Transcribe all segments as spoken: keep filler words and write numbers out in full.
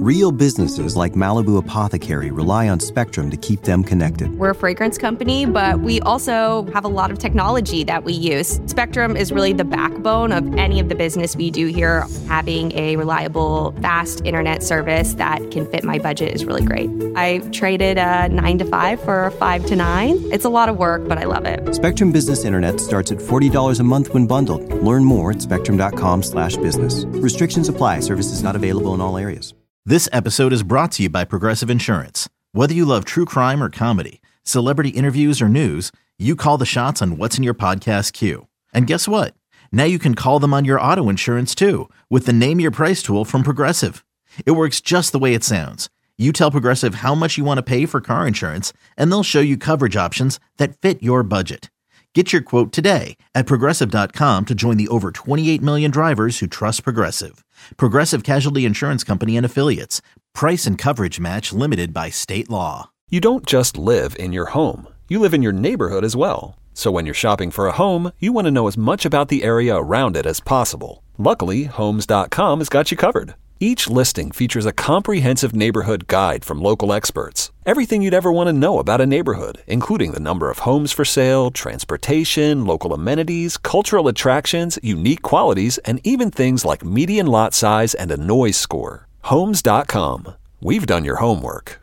Real businesses like Malibu Apothecary rely on Spectrum to keep them connected. We're a fragrance company, but we also have a lot of technology that we use. Spectrum is really the backbone of any of the business we do here. Having a reliable, fast internet service that can fit my budget is really great. I traded a nine to five for a five to nine. It's a lot of work, but I love it. Spectrum Business Internet starts at forty dollars a month when bundled. Learn more at spectrum.com slash business. Restrictions apply. Services not available in all areas. This episode is brought to you by Progressive Insurance. Whether you love true crime or comedy, celebrity interviews or news, you call the shots on what's in your podcast queue. And guess what? Now you can call them on your auto insurance too with the Name Your Price tool from Progressive. It works just the way it sounds. You tell Progressive how much you want to pay for car insurance, and they'll show you coverage options that fit your budget. Get your quote today at Progressive dot com to join the over twenty-eight million drivers who trust Progressive. Progressive Casualty Insurance Company and Affiliates. Price and coverage match limited by state law. You don't just live in your home. You live in your neighborhood as well. So when you're shopping for a home, you want to know as much about the area around it as possible. Luckily, Homes dot com has got you covered. Each listing features a comprehensive neighborhood guide from local experts. Everything you'd ever want to know about a neighborhood, including the number of homes for sale, transportation, local amenities, cultural attractions, unique qualities, and even things like median lot size and a noise score. Homes dot com. We've done your homework.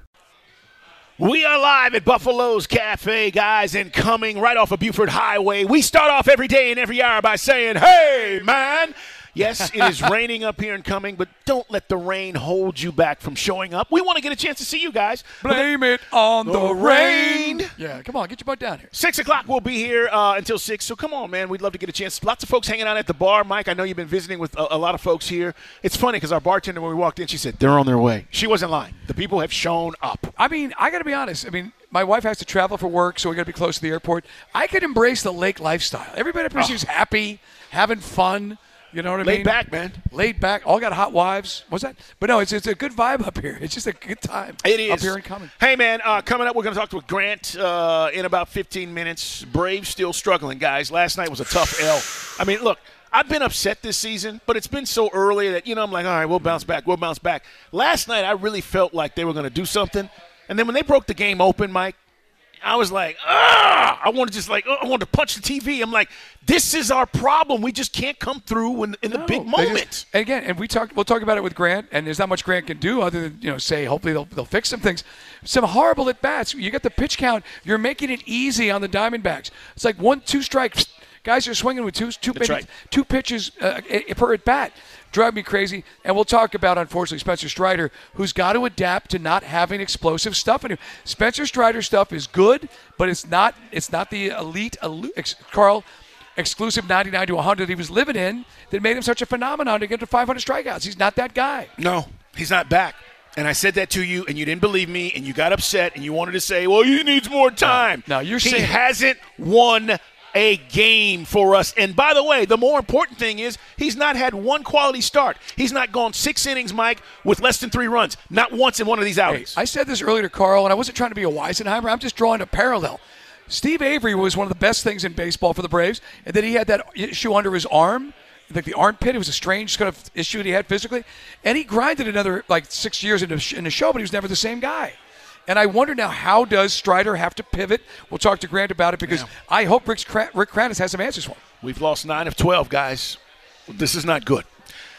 We are live at Buffalo's Cafe, guys, and coming right off of Buford Highway. We start off every day and every hour by saying, hey, man. Yes, it is raining up here and coming, but don't let the rain hold you back from showing up. We want to get a chance to see you guys. Blame it on the, the rain. rain. Yeah, come on, get your butt down here. Six o'clock, we'll be here uh, until six, so come on, man. We'd love to get a chance. Lots of folks hanging out at the bar. Mike, I know you've been visiting with a, a lot of folks here. It's funny because our bartender, when we walked in, she said, they're on their way. She wasn't lying. The people have shown up. I mean, I got to be honest. I mean, my wife has to travel for work, so we got to be close to the airport. I could embrace the lake lifestyle. Everybody up here is happy, having fun. You know what I Laid mean? Laid back, man. Laid back. All got hot wives. What's that? But no, it's it's a good vibe up here. It's just a good time. It is. Up here and coming. Hey, man, uh, coming up, we're going to talk to Grant uh, in about fifteen minutes. Braves still struggling, guys. Last night was a tough L. I mean, look, I've been upset this season, but it's been so early that, you know, I'm like, all right, we'll bounce back. We'll bounce back. Last night, I really felt like they were going to do something. And then when they broke the game open, Mike, I was like, ah! I wanted to just like, oh, I wanted to punch the T V. I'm like, this is our problem. We just can't come through in, in the no, big moment. Just, and again, and we talk, we'll talk about it with Grant, and there's not much Grant can do other than, you know, say hopefully they'll they'll fix some things. Some horrible at bats. You get the pitch count. You're making it easy on the Diamondbacks. It's like one, two strikes. Guys are swinging with two, two, maybe, right. two pitches uh, per at bat. Drive me crazy. And we'll talk about, unfortunately, Spencer Strider, who's got to adapt to not having explosive stuff in him. Spencer Strider stuff is good, but it's not it's not the elite, elite Carl, exclusive ninety-nine to one hundred he was living in that made him such a phenomenon to get to five hundred strikeouts. He's not that guy. No, he's not back. And I said that to you, and you didn't believe me, and you got upset, and you wanted to say, well, he needs more time. No, no you're he saying He hasn't won a game for us. And by the way, the more important thing is he's not had one quality start. He's not gone six innings, Mike, with less than three runs. Not once in one of these outings. Hey, I said this earlier to Carl, and I wasn't trying to be a Weisenheimer. I'm just drawing a parallel. Steve Avery was one of the best things in baseball for the Braves, and then he had that issue under his arm, like the armpit. It was a strange kind of issue that he had physically. And he grinded another, like, six years in the, in the show, but he was never the same guy. And I wonder now, how does Strider have to pivot? We'll talk to Grant about it because yeah. I hope Rick, Rick Kranitz has some answers for him. We've lost nine of twelve, guys. This is not good.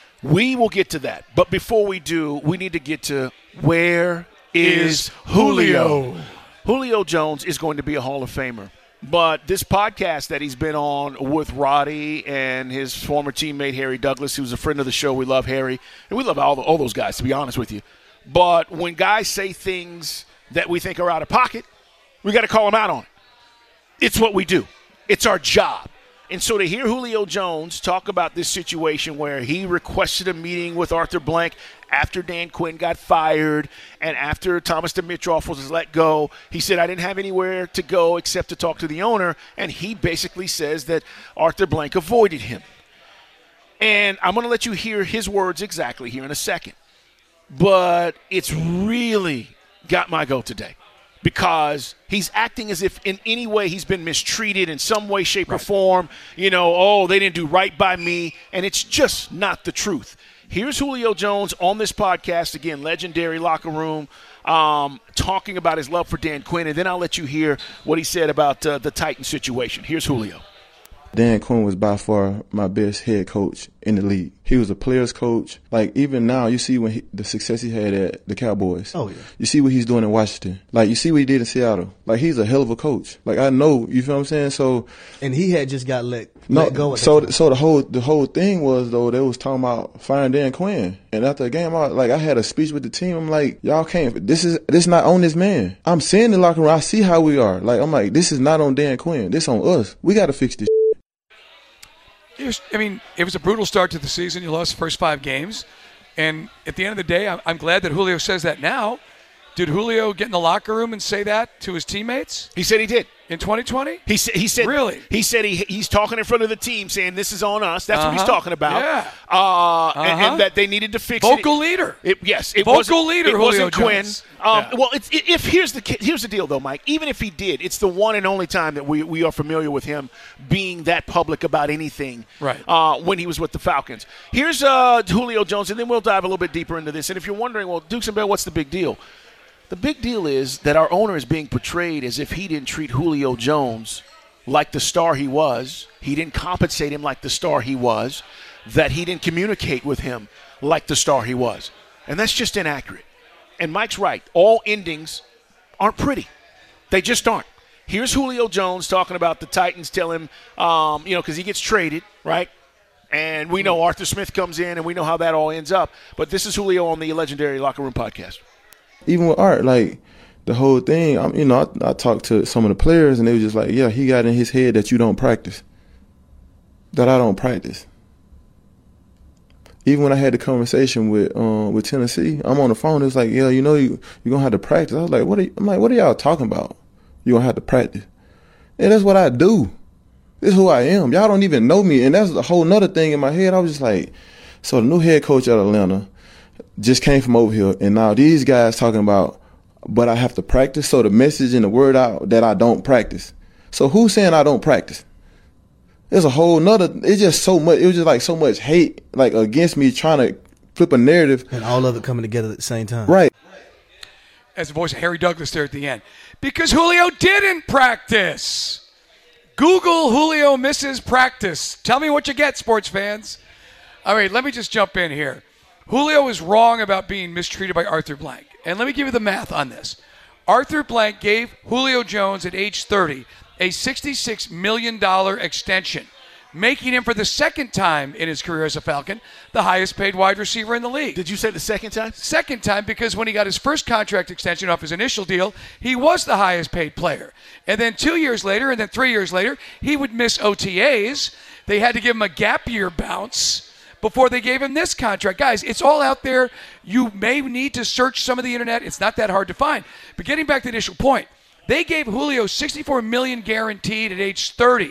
We will get to that. But before we do, we need to get to where is Julio? Julio Jones is going to be a Hall of Famer. But this podcast that he's been on with Roddy and his former teammate Harry Douglas, who's a friend of the show, we love Harry. And we love all, the, all those guys, to be honest with you. But when guys say things that we think are out of pocket, we got to call them out on it. It's what we do. It's our job. And so to hear Julio Jones talk about this situation where he requested a meeting with Arthur Blank after Dan Quinn got fired and after Thomas Dimitroff was let go, he said, I didn't have anywhere to go except to talk to the owner, and he basically says that Arthur Blank avoided him. And I'm going to let you hear his words exactly here in a second. But it's really got my goat today because he's acting as if in any way he's been mistreated in some way, shape, right. or form. You know, oh, they didn't do right by me. And it's just not the truth. Here's Julio Jones on this podcast, again, legendary locker room, um, talking about his love for Dan Quinn, and then I'll let you hear what he said about uh, the Titans situation. Here's Julio. Dan Quinn was by far my best head coach in the league. He was a player's coach. Like, even now, you see when he, the success he had at the Cowboys. Oh, yeah. You see what he's doing in Washington. Like, you see what he did in Seattle. Like, he's a hell of a coach. Like, I know, you feel what I'm saying? So, and he had just got let, no, let go. At so, that so the whole the whole thing was, though, they was talking about firing Dan Quinn. And after the game, I, like, I had a speech with the team. I'm like, y'all can't. This is this is not on this man. I'm seeing the locker room. I see how we are. Like, I'm like, this is not on Dan Quinn. This on us. We got to fix this. I mean, it was a brutal start to the season. You lost the first five games. And at the end of the day, I'm, I'm glad that Julio says that now. Did Julio get in the locker room and say that to his teammates? He said he did. In twenty twenty? He, sa- he said Really? He said he he's talking in front of the team saying this is on us. That's Uh-huh. what he's talking about. Yeah. Uh, and, Uh-huh. and that they needed to fix Vocal it. leader. It, yes, it Vocal wasn't, leader, It Julio wasn't Quinn. Jones. Um, Yeah. Well, it's, if here's the here's the deal, though, Mike. Even if he did, it's the one and only time that we we are familiar with him being that public about anything. Right. Uh, when he was with the Falcons. Here's uh, Julio Jones, and then we'll dive a little bit deeper into this. And if you're wondering, well, Dukes and Bear, what's the big deal? The big deal is that our owner is being portrayed as if he didn't treat Julio Jones like the star he was. He didn't compensate him like the star he was. That he didn't communicate with him like the star he was. And that's just inaccurate. And Mike's right. All endings aren't pretty. They just aren't. Here's Julio Jones talking about the Titans tell him, um, you know, because he gets traded, right? And we know Arthur Smith comes in, and we know how that all ends up. But this is Julio on the Legendary Locker Room Podcast. Even with Art, like, the whole thing, I'm, you know, I, I talked to some of the players, and they were just like, yeah, he got in his head that you don't practice, that I don't practice. Even when I had the conversation with um, with Tennessee, I'm on the phone, it's like, yeah, you know, you, you're going to have to practice. I was like, what are you, I'm like, what are y'all talking about? You're going to have to practice. And that's what I do. This is who I am. Y'all don't even know me. And that's a whole nother thing in my head. I was just like, so the new head coach at Atlanta just came from over here, and now these guys talking about, but I have to practice. So the message and the word out that I don't practice. So who's saying I don't practice? There's a whole nother, it's just so much, it was just like so much hate like against me trying to flip a narrative. And all of it coming together at the same time. Right. As the voice of Harry Douglas there at the end. Because Julio didn't practice. Google Julio misses practice. Tell me what you get, sports fans. All right, let me just jump in here. Julio is wrong about being mistreated by Arthur Blank. And let me give you the math on this. Arthur Blank gave Julio Jones at age thirty a sixty-six million dollars extension, making him for the second time in his career as a Falcon the highest paid wide receiver in the league. Did you say the second time? Second time, because when he got his first contract extension off his initial deal, he was the highest paid player. And then two years later, and then three years later, he would miss O T As. They had to give him a gap year bounce before they gave him this contract. Guys, it's all out there. You may need to search some of the internet. It's not that hard to find. But getting back to the initial point, they gave Julio sixty-four million dollars guaranteed at age thirty.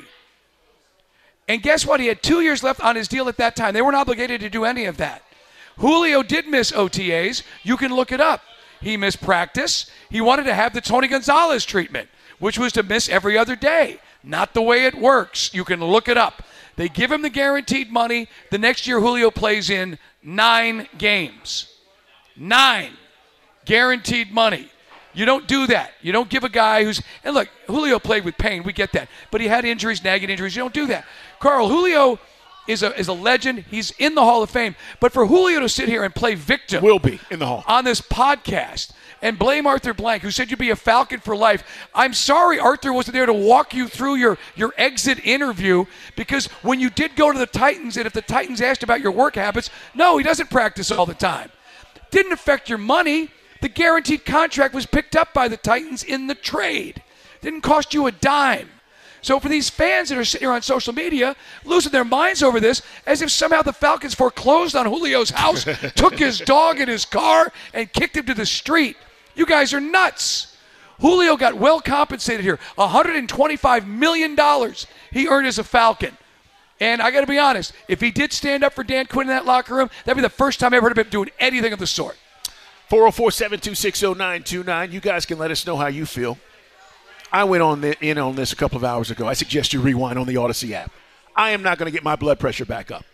And guess what? He had two years left on his deal at that time. They weren't obligated to do any of that. Julio did miss O T As. You can look it up. He missed practice. He wanted to have the Tony Gonzalez treatment, which was to miss every other day. Not the way it works. You can look it up. They give him the guaranteed money. The next year, Julio plays in nine games. Nine. Guaranteed money. You don't do that. You don't give a guy who's, and look, Julio played with pain. We get that. But he had injuries, nagging injuries. You don't do that. Carl, Julio is a is a legend. He's in the Hall of Fame. But for Julio to sit here and play victim. Will be in the Hall. On this podcast and blame Arthur Blank, who said you'd be a Falcon for life. I'm sorry Arthur wasn't there to walk you through your, your exit interview, because when you did go to the Titans, and if the Titans asked about your work habits, no, he doesn't practice all the time. Didn't affect your money. The guaranteed contract was picked up by the Titans in the trade. Didn't cost you a dime. So for these fans that are sitting here on social media losing their minds over this, as if somehow the Falcons foreclosed on Julio's house, took his dog in his car, and kicked him to the street. You guys are nuts. Julio got well compensated here. one hundred twenty-five million dollars he earned as a Falcon. And I got to be honest, if he did stand up for Dan Quinn in that locker room, that'd be the first time I ever heard of him doing anything of the sort. four oh four, seven two six, oh nine two nine. You guys can let us know how you feel. I went on the, in on this a couple of hours ago. I suggest you rewind on the Odyssey app. I am not going to get my blood pressure back up.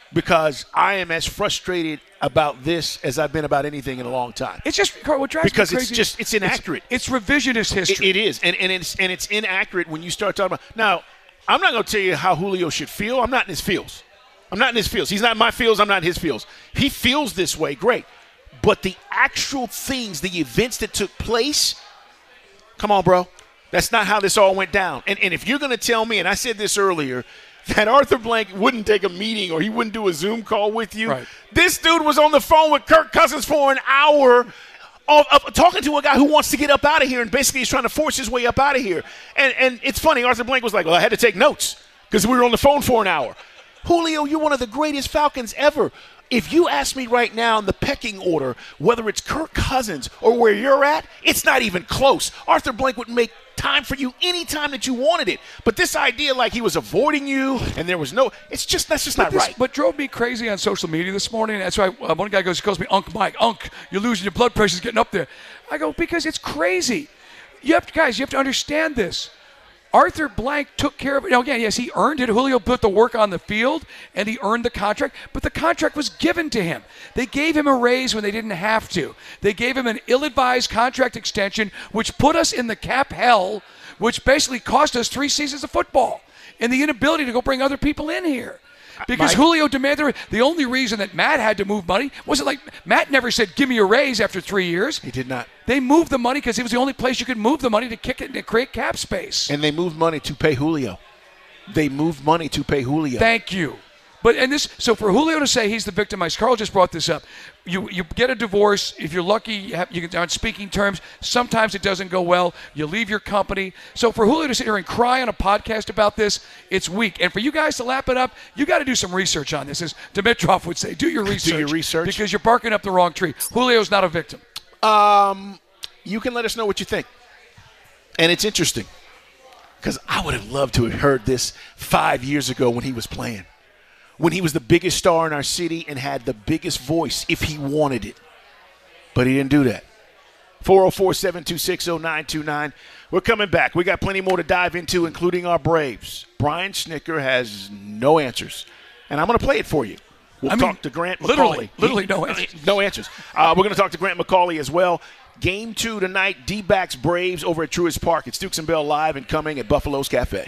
because I am as frustrated about this as I've been about anything in a long time. It's just Carl, what drives because me it's crazy. just it's inaccurate. It's, it's revisionist history. It, it is, and, and it's and it's inaccurate when you start talking about. Now, I'm not going to tell you how Julio should feel. I'm not in his feels. I'm not in his feels. He's not in my feels. I'm not in his feels. He feels this way. Great. But the actual things, the events that took place, come on, bro. That's not how this all went down. And, and if you're going to tell me, and I said this earlier, that Arthur Blank wouldn't take a meeting or he wouldn't do a Zoom call with you, right. This dude was on the phone with Kirk Cousins for an hour of, of talking to a guy who wants to get up out of here and basically he's trying to force his way up out of here. And, and it's funny, Arthur Blank was like, well, I had to take notes because we were on the phone for an hour. Julio, you're one of the greatest Falcons ever. If you ask me right now in the pecking order, whether it's Kirk Cousins or where you're at, it's not even close. Arthur Blank would make time for you anytime that you wanted it. But this idea like he was avoiding you and there was no – it's just – that's just but not this, right. What drove me crazy on social media this morning, that's why uh, one guy goes, he calls me Unc Mike. Unc, you're losing your blood pressure's getting up there. I go, because it's crazy. You have to, guys, you have to understand this. Arthur Blank took care of it. Now, again, yes, he earned it. Julio put the work on the field, and he earned the contract, but the contract was given to him. They gave him a raise when they didn't have to. They gave him an ill-advised contract extension, which put us in the cap hell, which basically cost us three seasons of football and the inability to go bring other people in here. Because Mike, Julio demanded the only reason that Matt had to move money wasn't like Matt never said, give me a raise after three years. He did not. They moved the money because it was the only place you could move the money to kick it and to create cap space. And they moved money to pay Julio. They moved money to pay Julio. Thank you. But and this, so for Julio to say he's the victimized, Carl just brought this up. You you get a divorce. If you're lucky, you, have, you can on speaking terms. Sometimes it doesn't go well. You leave your company. So for Julio to sit here and cry on a podcast about this, it's weak. And for you guys to lap it up, you got to do some research on this. As Dimitrov would say, do your research. Do your research. Because you're barking up the wrong tree. Julio's not a victim. Um, you can let us know what you think. And it's interesting because I would have loved to have heard this five years ago when he was playing. When he was the biggest star in our city and had the biggest voice if he wanted it. But he didn't do that. four oh four, seven two six, oh nine two nine. We're coming back. We got plenty more to dive into, including our Braves. Brian Snicker has no answers. And I'm going to play it for you. We'll I talk mean, to Grant McCauley. Literally, literally no answers. No answers. Uh, we're going to talk to Grant McCauley as well. Game two tonight, D-backs Braves over at Truist Park. It's Dukes and Bell live and coming at Buffalo's Cafe.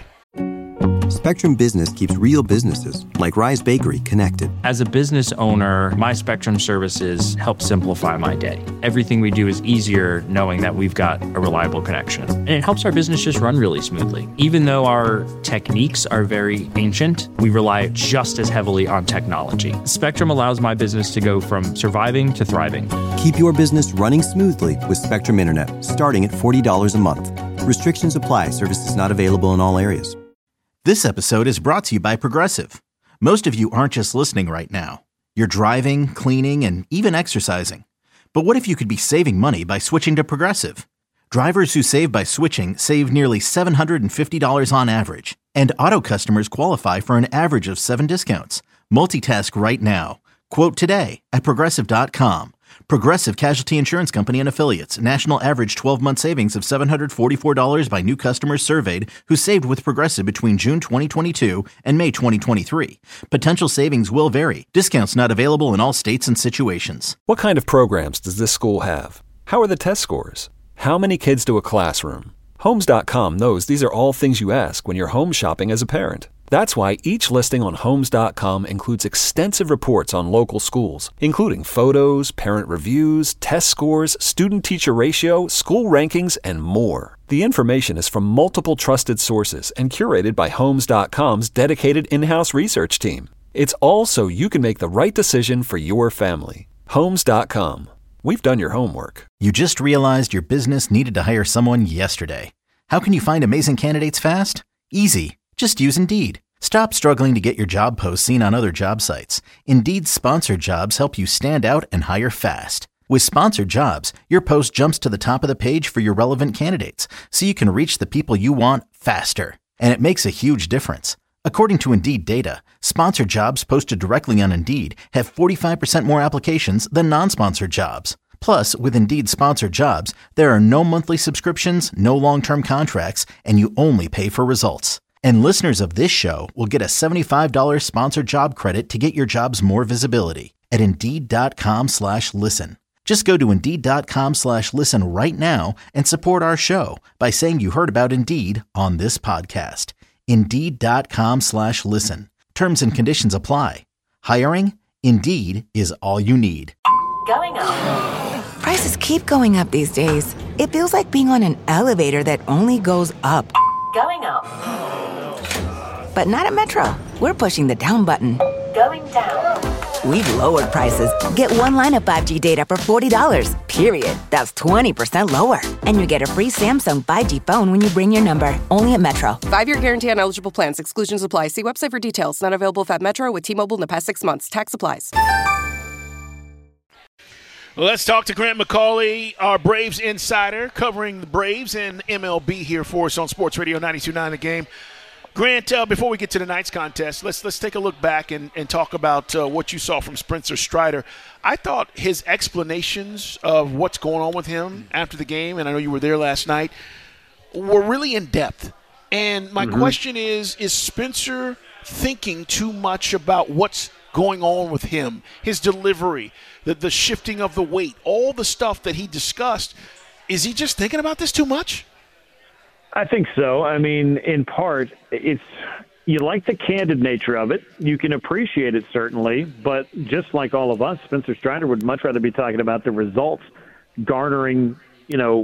Spectrum Business keeps real businesses, like Rise Bakery, connected. As a business owner, my Spectrum services help simplify my day. Everything we do is easier knowing that we've got a reliable connection. And it helps our business just run really smoothly. Even though our techniques are very ancient, we rely just as heavily on technology. Spectrum allows my business to go from surviving to thriving. Keep your business running smoothly with Spectrum Internet, starting at forty dollars a month. Restrictions apply. Services not available in all areas. This episode is brought to you by Progressive. Most of you aren't just listening right now. You're driving, cleaning, and even exercising. But what if you could be saving money by switching to Progressive? Drivers who save by switching save nearly seven hundred fifty dollars on average. And auto customers qualify for an average of seven discounts. Multitask right now. Quote today at Progressive dot com. Progressive Casualty Insurance Company and Affiliates. National average twelve-month savings of seven hundred forty-four dollars by new customers surveyed who saved with Progressive between June twenty twenty-two and May twenty twenty-three. Potential savings will vary. Discounts not available in all states and situations. What kind of programs does this school have? How are the test scores? How many kids to a classroom? Homes dot com knows these are all things you ask when you're home shopping as a parent. That's why each listing on Homes dot com includes extensive reports on local schools, including photos, parent reviews, test scores, student-teacher ratio, school rankings, and more. The information is from multiple trusted sources and curated by Homes dot com's dedicated in-house research team. It's all so you can make the right decision for your family. Homes dot com. We've done your homework. You just realized your business needed to hire someone yesterday. How can you find amazing candidates fast? Easy. Just use Indeed. Stop struggling to get your job posts seen on other job sites. Indeed's sponsored jobs help you stand out and hire fast. With sponsored jobs, your post jumps to the top of the page for your relevant candidates, so you can reach the people you want faster. And it makes a huge difference. According to Indeed data, sponsored jobs posted directly on Indeed have forty-five percent more applications than non-sponsored jobs. Plus, with Indeed sponsored jobs, there are no monthly subscriptions, no long-term contracts, and you only pay for results. And listeners of this show will get a seventy-five dollars sponsored job credit to get your jobs more visibility at Indeed.com slash listen. Just go to Indeed.com slash listen right now and support our show by saying you heard about Indeed on this podcast. Indeed.com slash listen. Terms and conditions apply. Hiring? Indeed is all you need. Going up. Prices keep going up these days. It feels like being on an elevator that only goes up. Going up. But not at Metro. We're pushing the down button. Going down. We've lowered prices. Get one line of five G data for forty dollars, period. That's twenty percent lower. And you get a free Samsung five G phone when you bring your number. Only at Metro. Five-year guarantee on eligible plans. Exclusions apply. See website for details. Not available at Metro with T-Mobile in the past six months. Tax applies. Let's talk to Grant McAuley, our Braves insider, covering the Braves and M L B here for us on Sports Radio ninety-two point nine The Game. Grant, uh, before we get to tonight's contest, let's let's take a look back and, and talk about uh, what you saw from Spencer Strider. I thought his explanations of what's going on with him after the game, and I know you were there last night, were really in depth. And my mm-hmm. question is, is Spencer thinking too much about what's going on with him, his delivery, the, the shifting of the weight, all the stuff that he discussed? Is he just thinking about this too much? I think so. I mean, in part, it's you like the candid nature of it. You can appreciate it, certainly. But just like all of us, Spencer Strider would much rather be talking about the results, garnering, you know,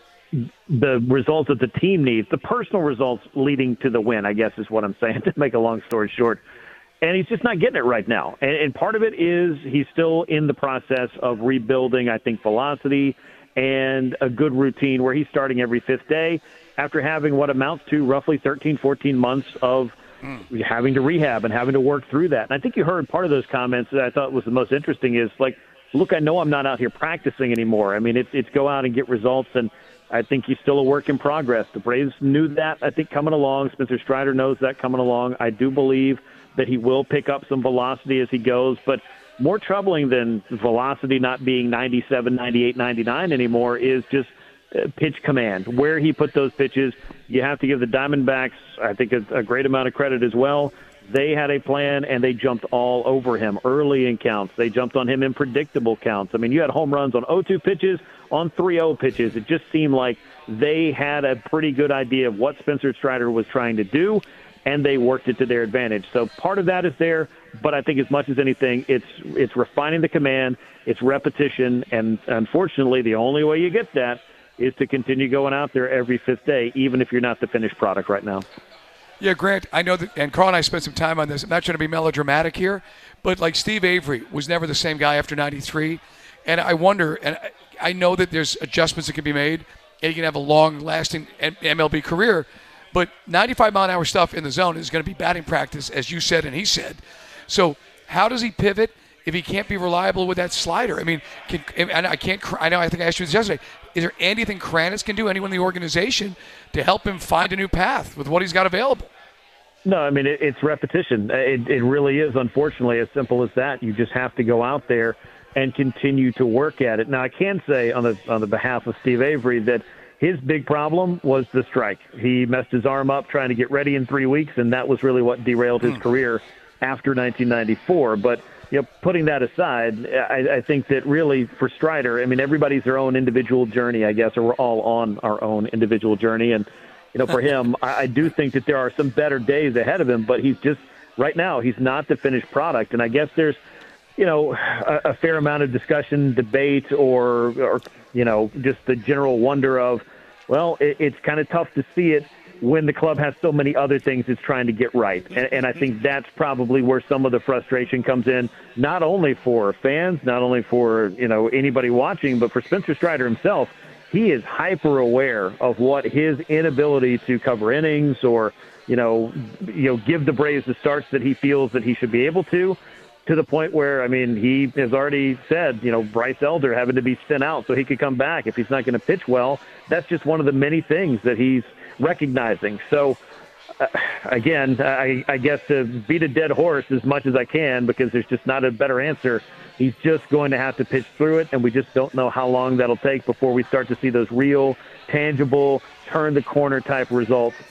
the results that the team needs, the personal results leading to the win, I guess is what I'm saying, to make a long story short. And he's just not getting it right now. And, and part of it is he's still in the process of rebuilding, I think, velocity and a good routine where he's starting every fifth day after having what amounts to roughly thirteen, fourteen months of mm. having to rehab and having to work through that. And I think you heard part of those comments that I thought was the most interesting is, like, look, I know I'm not out here practicing anymore. I mean, it's, it's go out and get results, and I think he's still a work in progress. The Braves knew that, I think, coming along. Spencer Strider knows that coming along. I do believe that he will pick up some velocity as he goes, but more troubling than velocity not being ninety-seven, ninety-eight, ninety-nine anymore is just uh, pitch command. Where he put those pitches, you have to give the Diamondbacks, I think, a, a great amount of credit as well. They had a plan, and they jumped all over him early in counts. They jumped on him in predictable counts. I mean, you had home runs on oh two pitches, on three oh pitches. It just seemed like they had a pretty good idea of what Spencer Strider was trying to do, and they worked it to their advantage. So part of that is there, but I think as much as anything, it's it's refining the command, it's repetition, and unfortunately the only way you get that is to continue going out there every fifth day, even if you're not the finished product right now. Yeah, Grant, I know that, and Carl and I spent some time on this. I'm not trying to be melodramatic here, but like Steve Avery was never the same guy after ninety-three, and I wonder, and I, I know that there's adjustments that can be made, and you can have a long-lasting M L B career, but ninety-five mile an hour stuff in the zone is going to be batting practice, as you said and he said. So how does he pivot if he can't be reliable with that slider? I mean, can, and I can't. I know. I think I asked you this yesterday. Is there anything Kranitz can do, anyone in the organization, to help him find a new path with what he's got available? No, I mean, it, it's repetition. It, it really is, unfortunately, as simple as that. You just have to go out there and continue to work at it. Now, I can say on the on the behalf of Steve Avery that his big problem was the strike. He messed his arm up trying to get ready in three weeks, and that was really what derailed his mm. career after nineteen ninety-four. But you know, putting that aside, I, I think that really for Strider, I mean, everybody's their own individual journey, I guess, or we're all on our own individual journey. And, you know, for him, I, I do think that there are some better days ahead of him, but he's just, right now, he's not the finished product. And I guess there's, you know, a, a fair amount of discussion, debate, or, or, you know, just the general wonder of, well, it, it's kind of tough to see it when the club has so many other things it's trying to get right. And, and I think that's probably where some of the frustration comes in, not only for fans, not only for, you know, anybody watching, but for Spencer Strider himself. He is hyper aware of what his inability to cover innings or, you know, you know, give the Braves the starts that he feels that he should be able to, to the point where, I mean, he has already said, you know, Bryce Elder having to be sent out so he could come back if he's not going to pitch well. That's just one of the many things that he's recognizing. So, uh, again, I, I guess to beat a dead horse as much as I can, because there's just not a better answer. He's just going to have to pitch through it, and we just don't know how long that'll take before we start to see those real, tangible, turn-the-corner type results. But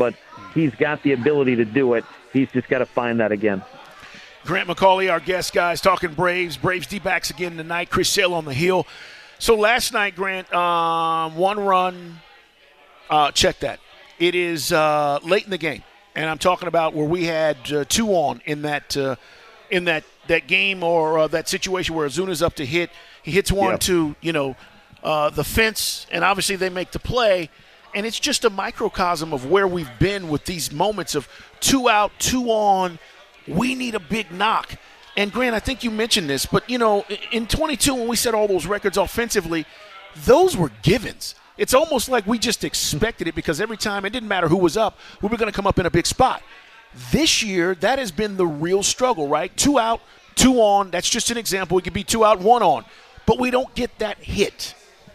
He's got the ability to do it. He's just got to find that again. Grant McCauley, our guest, guys, talking Braves. Braves D-backs again tonight. Chris Sale on the hill. So last night, Grant, um, one run. Uh, check that. It is uh, late in the game, and I'm talking about where we had uh, two on in that uh, in that that game or uh, that situation where Ozuna's up to hit. He hits one yep. to you know uh, the fence, and obviously they make the play. And it's just a microcosm of where we've been with these moments of two out, two on. We need a big knock. And, Grant, I think you mentioned this, but, you know, in twenty-two when we set all those records offensively, those were givens. It's almost like we just expected it because every time, it didn't matter who was up, we were going to come up in a big spot. This year, that has been the real struggle, right? Two out, two on. That's just an example. It could be two out, one on. But we don't get that hit.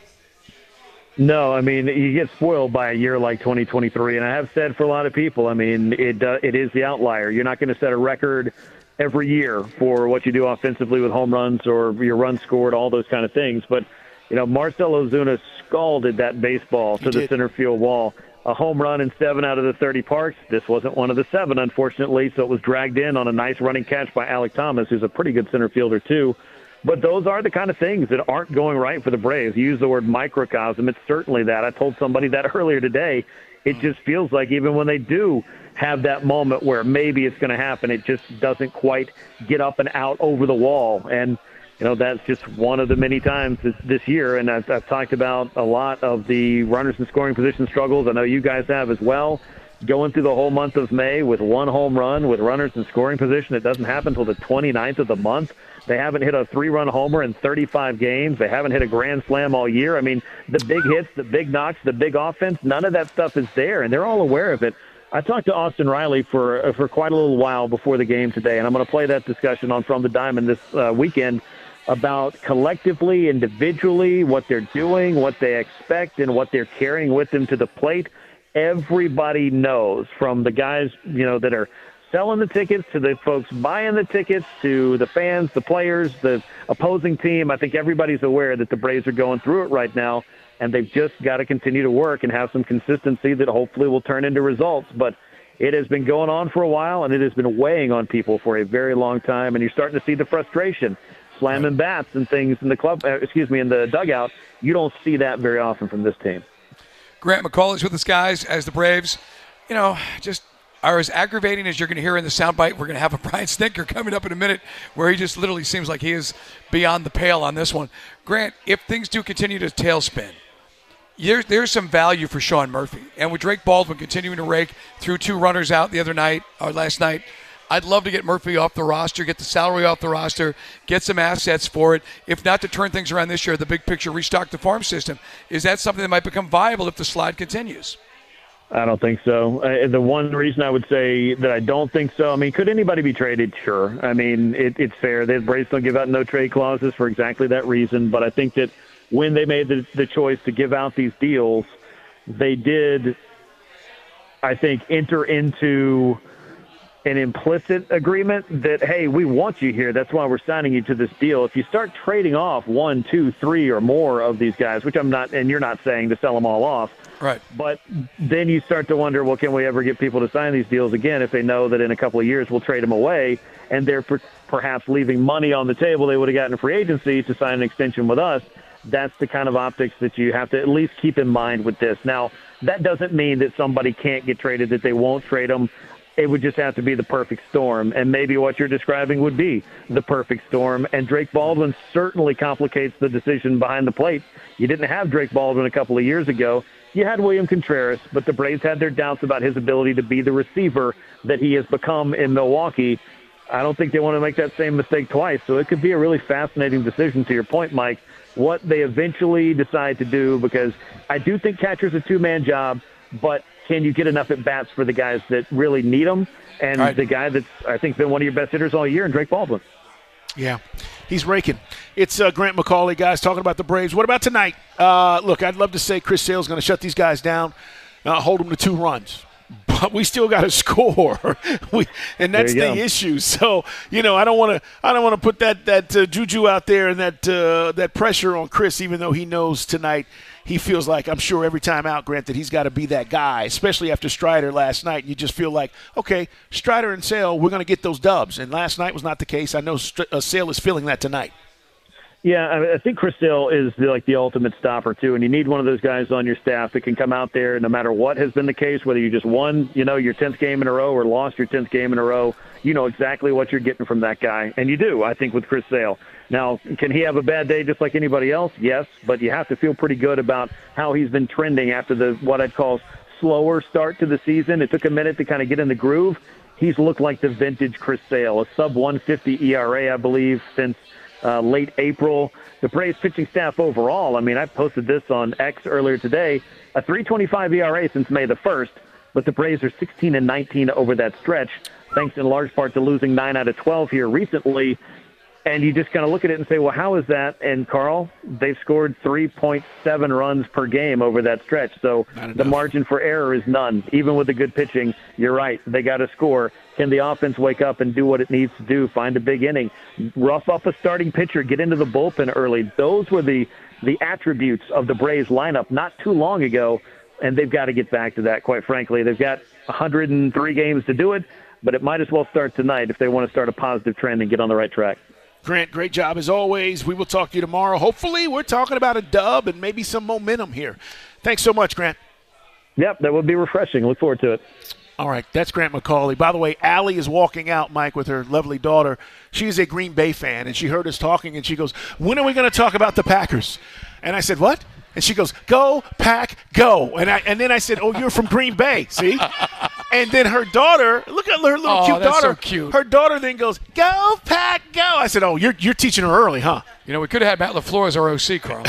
No, I mean, you get spoiled by a year like twenty twenty-three, and I have said for a lot of people, I mean, it uh, it is the outlier. You're not going to set a record every year for what you do offensively with home runs or your runs scored, all those kind of things. But, you know, Marcell Ozuna scalded that baseball to the center field wall. A home run in seven out of the thirty parks. This wasn't one of the seven, unfortunately, so it was dragged in on a nice running catch by Alek Thomas, who's a pretty good center fielder, too. But those are the kind of things that aren't going right for the Braves. You use the word microcosm. It's certainly that. I told somebody that earlier today. It just feels like even when they do have that moment where maybe it's going to happen, it just doesn't quite get up and out over the wall. And, you know, that's just one of the many times this, this year. And I've, I've talked about a lot of the runners in scoring position struggles. I know you guys have as well. Going through the whole month of May with one home run with runners in scoring position. It doesn't happen until the twenty-ninth of the month. They haven't hit a three-run homer in thirty-five games. They haven't hit a grand slam all year. I mean, the big hits, the big knocks, the big offense, none of that stuff is there, and they're all aware of it. I talked to Austin Riley for uh, for quite a little while before the game today, and I'm going to play that discussion on From the Diamond this uh, weekend about collectively, individually, what they're doing, what they expect, and what they're carrying with them to the plate. Everybody knows, from the guys, you know, that are selling the tickets to the folks buying the tickets to the fans, the players, the opposing team. I think everybody's aware that the Braves are going through it right now, and they've just got to continue to work and have some consistency that hopefully will turn into results. But it has been going on for a while, and it has been weighing on people for a very long time, and you're starting to see the frustration, slamming bats and things in the club, uh, excuse me, in the dugout. You don't see that very often from this team. Grant McCauley's with us, guys, as the Braves, you know, just are as aggravating as you're going to hear in the soundbite. We're going to have a Brian Snitker coming up in a minute where he just literally seems like he is beyond the pale on this one. Grant, if things do continue to tailspin, there's, there's some value for Sean Murphy. And with Drake Baldwin continuing to rake through two runners out the other night, or last night, I'd love to get Murphy off the roster, get the salary off the roster, get some assets for it. If not to turn things around this year, the big picture, restock the farm system. Is that something that might become viable if the slide continues? I don't think so. Uh, the one reason I would say that I don't think so, I mean, could anybody be traded? Sure. I mean, it, it's fair. The Braves don't give out no trade clauses for exactly that reason. But I think that when they made the, the choice to give out these deals, they did, I think, enter into an implicit agreement that, hey, we want you here. That's why we're signing you to this deal. If you start trading off one, two, three, or more of these guys, which I'm not, and you're not saying to sell them all off, right? But then you start to wonder, well, can we ever get people to sign these deals again if they know that in a couple of years we'll trade them away, and they're per- perhaps leaving money on the table they would have gotten in free agency to sign an extension with us? That's the kind of optics that you have to at least keep in mind with this. Now, that doesn't mean that somebody can't get traded, that they won't trade them. It would just have to be the perfect storm, and maybe what you're describing would be the perfect storm. And Drake Baldwin certainly complicates the decision behind the plate. You didn't have Drake Baldwin a couple of years ago. You had William Contreras, but the Braves had their doubts about his ability to be the receiver that he has become in Milwaukee. I don't think they want to make that same mistake twice, so it could be a really fascinating decision, to your point, Mike, what they eventually decide to do, because I do think catcher's a two-man job, but can you get enough at-bats for the guys that really need them? And right. the guy that's, I think, been one of your best hitters all year, and Drake Baldwin. Yeah, he's raking. It's uh, Grant McCauley, guys, talking about the Braves. What about tonight? Uh, look, I'd love to say Chris Sale's going to shut these guys down, uh, hold them to two runs. but we still got to score. we, and that's the go. issue. So, you know, I don't want to I don't want to put that that uh, juju out there and that uh, that pressure on Chris, even though he knows tonight he feels like, I'm sure every time out, Grant, that he's got to be that guy, especially after Strider last night. You just feel like, okay, Strider and Sale, we're going to get those dubs. And last night was not the case. I know St- uh, Sale is feeling that tonight. Yeah, I, mean, I think Chris Sale is the, like the ultimate stopper too, and you need one of those guys on your staff that can come out there no matter what has been the case, whether you just won, you know, your tenth game in a row or lost your tenth game in a row. You know exactly what you're getting from that guy, and you do, I think, with Chris Sale. Now, can he have a bad day just like anybody else? Yes, but you have to feel pretty good about how he's been trending after the what I'd call slower start to the season. It took a minute to kind of get in the groove. He's looked like the vintage Chris Sale, a sub one fifty E R A, I believe, since uh, late April. The Braves pitching staff overall, I mean, I posted this on X earlier today, a three twenty-five E R A since May the first, but the Braves are sixteen and nineteen over that stretch, thanks in large part to losing nine out of twelve here recently. And you just kind of look at it and say, well, how is that? And, Carl, they've scored three point seven runs per game over that stretch. So the margin for error is none. Even with the good pitching, you're right, they got to score. Can the offense wake up and do what it needs to do, find a big inning, rough up a starting pitcher, get into the bullpen early? Those were the, the attributes of the Braves lineup not too long ago, and they've got to get back to that, quite frankly. They've got one hundred three games to do it, but it might as well start tonight if they want to start a positive trend and get on the right track. Grant, great job as always. We will talk to you tomorrow. Hopefully we're talking about a dub and maybe some momentum here. Thanks so much, Grant. Yep, that would be refreshing. Look forward to it. All right, that's Grant McCauley. By the way, Allie is walking out, Mike, with her lovely daughter. She is a Green Bay fan, and she heard us talking, and she goes, when are we going to talk about the Packers? And I said, what? And she goes, go, Pack, go. And I and then I said, oh, you're from Green Bay, see? And then her daughter, look at her little oh, cute that's daughter. So cute. Her daughter then goes, go, Pack, go. I said, oh, you're you're teaching her early, huh? You know, we could have had Matt LaFleur as our O C, Carl.